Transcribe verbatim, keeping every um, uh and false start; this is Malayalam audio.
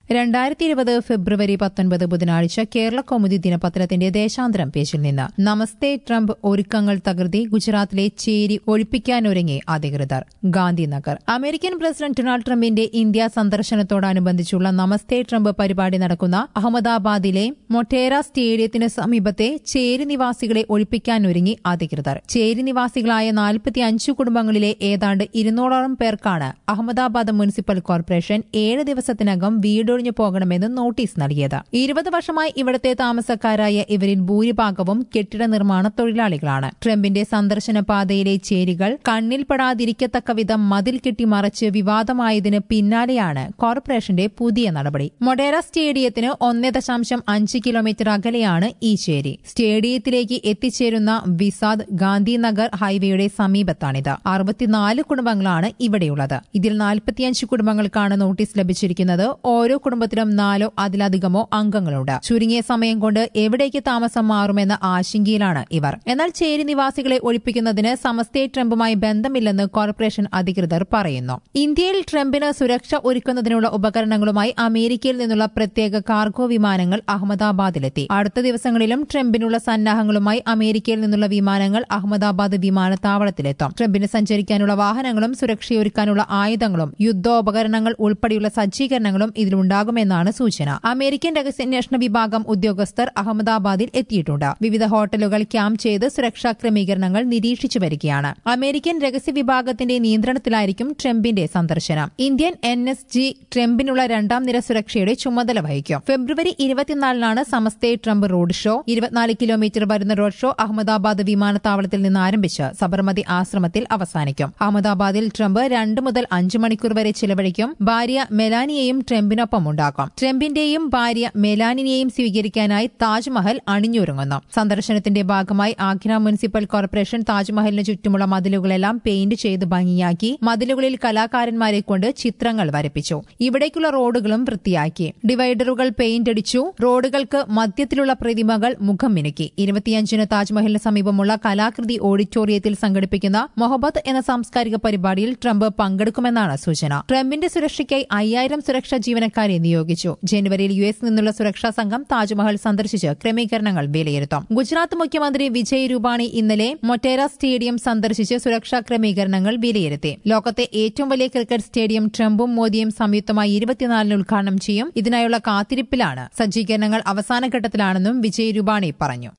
രണ്ടായിരത്തി ഇരുപത് ഫെബ്രുവരി പത്തൊൻപത് ബുധനാഴ്ച കേരള കൗമുദി ദിനപത്രത്തിന്റെ ദേശാന്തരം പേജിൽ നിന്ന് നമസ്തേ ട്രംപ് ഒരുക്കങ്ങൾ തകർത്തി ഗുജറാത്തിലെ ചേരി ഒഴിപ്പിക്കാനൊരുങ്ങി അധികൃതർ. ഗാന്ധിനഗർ. അമേരിക്കൻ പ്രസിഡന്റ് ഡൊണാൾഡ് ട്രംപിന്റെ ഇന്ത്യ സന്ദർശനത്തോടനുബന്ധിച്ചുള്ള നമസ്തേ ട്രംപ് പരിപാടി നടക്കുന്ന അഹമ്മദാബാദിലെ മൊട്ടേര സ്റ്റേഡിയത്തിന് സമീപത്തെ ചേരി നിവാസികളെ ഒഴിപ്പിക്കാനൊരുങ്ങി അധികൃതർ. ചേരി നിവാസികളായ നാൽപ്പത്തിയഞ്ച് കുടുംബങ്ങളിലെ ഏതാണ്ട് ഇരുന്നൂറോളം പേർക്കാണ് അഹമ്മദാബാദ് മുനിസിപ്പൽ കോർപ്പറേഷൻ ഏഴ് ദിവസത്തിനകം വീട് ഒഴിഞ്ഞു പോകണമെന്ന് നോട്ടീസ് നൽകിയത്. ഇരുപത് വർഷമായി ഇവിടത്തെ താമസക്കാരായ ഇവരിൽ ഭൂരിഭാഗവും കെട്ടിട നിർമ്മാണ തൊഴിലാളികളാണ്. ട്രംപിന്റെ സന്ദർശന പാതയിലെ ചേരികൾ കണ്ണിൽപ്പെടാതിരിക്കത്തക്ക വിധം മതിൽ കെട്ടിമറച്ച് വിവാദമായതിന് പിന്നാലെയാണ് കോർപ്പറേഷന്റെ പുതിയ നടപടി. മൊഡേര സ്റ്റേഡിയത്തിന് ഒന്നേ ദശാംശം അഞ്ച് കിലോമീറ്റർ അകലെയാണ് ഈ ചേരി. സ്റ്റേഡിയത്തിലേക്ക് എത്തിച്ചേരുന്ന വിസാദ് ഗാന്ധിനഗർ ഹൈവേയുടെ സമീപത്താണിത്. അറുപത്തിനാല് കുടുംബങ്ങളാണ് ഇവിടെയുള്ളത്. ഇതിൽ നാൽപ്പത്തിയഞ്ച് കുടുംബങ്ങൾക്കാണ് നോട്ടീസ് ലഭിച്ചിരിക്കുന്നത്. ഓരോ കുടുംബത്തിലും നാലോ അതിലധികമോ അംഗങ്ങളുണ്ട്. ചുരുങ്ങിയ സമയം കൊണ്ട് എവിടേക്ക് താമസം മാറുമെന്ന ആശങ്കയിലാണ് ഇവർ. എന്നാൽ ചേരി നിവാസികളെ ഒഴിപ്പിക്കുന്നതിന് സമസ്തേ ട്രംപുമായി ബന്ധമില്ലെന്ന് കോർപ്പറേഷൻ അധികൃതർ പറയുന്നു. ഇന്ത്യയിൽ ട്രംപിന് സുരക്ഷ ഒരുക്കുന്നതിനുള്ള ഉപകരണങ്ങളുമായി അമേരിക്കയിൽ നിന്നുള്ള പ്രത്യേക കാർഗോ വിമാനങ്ങൾ അഹമ്മദാബാദിലെത്തി. അടുത്ത ദിവസങ്ങളിലും ട്രംപിനുള്ള സന്നാഹങ്ങളുമായി അമേരിക്കയിൽ നിന്നുള്ള വിമാനങ്ങൾ അഹമ്മദാബാദ് വിമാനത്താവളത്തിലെത്തും. ട്രംപിന് സഞ്ചരിക്കാനുള്ള വാഹനങ്ങളും സുരക്ഷയൊരുക്കാനുള്ള ആയുധങ്ങളും യുദ്ധോപകരണങ്ങൾ ഉൾപ്പെടെയുള്ള സജ്ജീകരണങ്ങളും ഇതിലുണ്ടാകുമെന്നാണ് സൂചന. അമേരിക്കൻ രഹസ്യാന്വേഷണ വിഭാഗം ഉദ്യോഗസ്ഥർ അഹമ്മദാബാദിൽ എത്തിയിട്ടുണ്ട്. വിവിധ ഹോട്ടലുകൾ ക്യാമ്പ് ചെയ്ത് സുരക്ഷാ ക്രമീകരണങ്ങൾ നിരീക്ഷിച്ചു വരികയാണ്. അമേരിക്കൻ രഹസ്യ വിഭാഗത്തിന്റെ നിയന്ത്രണത്തിലായിരിക്കും ട്രംപിന്റെ സന്ദർശനം. ഇന്ത്യൻ എൻ എസ് ജി ട്രംപിനുള്ള രണ്ടാം നിര സുരക്ഷയുടെ ചുമതല വഹിക്കും. ഫെബ്രുവരി ഇരുപത്തിനാലിനാണ് സമസ്തേ ട്രംപ് റോഡ് ഷോ. ഇരുപത്തിനാല് കിലോമീറ്റർ വരുന്ന റോഡ് ഷോ അഹമ്മദാബാദ് വിമാനത്താവളത്തിൽ നിന്ന് ആരംഭിച്ച് സബർമതി ആശ്രമത്തിൽ അവസാനിക്കും. അഹമ്മദാബാദിൽ ട്രംപ് രണ്ട് മുതൽ അഞ്ച് മണിക്കൂർ വരെ ചിലവഴിക്കും. ഭാര്യ മെലാനിയയും ട്രംപിനൊപ്പം ഉണ്ടാകും. ട്രംപിന്റെയും ഭാര്യ മെലാനിനെയും സ്വീകരിക്കാനായി താജ്മഹൽ അണിഞ്ഞൊരുങ്ങുന്നു. സന്ദർശനത്തിന്റെ ഭാഗമായി ആഗ്ര മുനിസിപ്പൽ കോർപ്പറേഷൻ താജ്മഹലിന് ചുറ്റുമുള്ള മതിലുകളെല്ലാം പെയിന്റ് ചെയ്ത് ഭംഗിയാക്കി. മതിലുകളിൽ കലാകാരന്മാരെ കൊണ്ട് ചിത്രങ്ങൾ വരപ്പിച്ചു. ഇവിടേക്കുള്ള റോഡുകളും വൃത്തിയാക്കി. ഡിവൈഡറുകൾ പെയിന്റ് അടിച്ചു. റോഡുകൾക്ക് മധ്യത്തിലുള്ള പ്രതിമകൾ മുഖം മിനുക്കി. ഇരുപത്തിയഞ്ചിന് താജ്മഹലിന് സമീപമുള്ള കലാകൃതി ഓഡിറ്റോറിയത്തിൽ സംഘടിപ്പിക്കുന്ന മൊഹബത്ത് എന്ന സാംസ്കാരിക പരിപാടിയിൽ ട്രംപ് പങ്കെടുക്കുമെന്നാണ് സൂചന. ട്രംപിന്റെ സുരക്ഷയ്ക്കായി അയ്യായിരം സുരക്ഷാ ജീവനക്കാരെ നിയോഗിച്ചു. ജനുവരിയിൽ യു എസ് നിന്നുള്ള സുരക്ഷാ സംഘം താജ്മഹൽ സന്ദർശിച്ച് ക്രമീകരണങ്ങൾ വിലയിരുത്തും. ഗുജറാത്ത് മുഖ്യമന്ത്രി വിജയ് രൂപാണി ഇന്നലെ മൊട്ടേര സ്റ്റേഡിയം സന്ദർശിച്ച് സുരക്ഷാ ക്രമീകരണങ്ങൾ വിലയിരുത്തി. ലോകത്തെ ഏറ്റവും വലിയ ക്രിക്കറ്റ് സ്റ്റേഡിയം ട്രംപും മോദിയും സംയുക്തമായി ഇരുപത്തിനാലിന് ഉദ്ഘാടനം ചെയ്യും. ഇതിനായുള്ള കാത്തിരിപ്പിലാണ്. സജ്ജീകരണങ്ങൾ അവസാനഘട്ടത്തിലാണെന്നും വിജയ് രൂപാണി പറഞ്ഞു.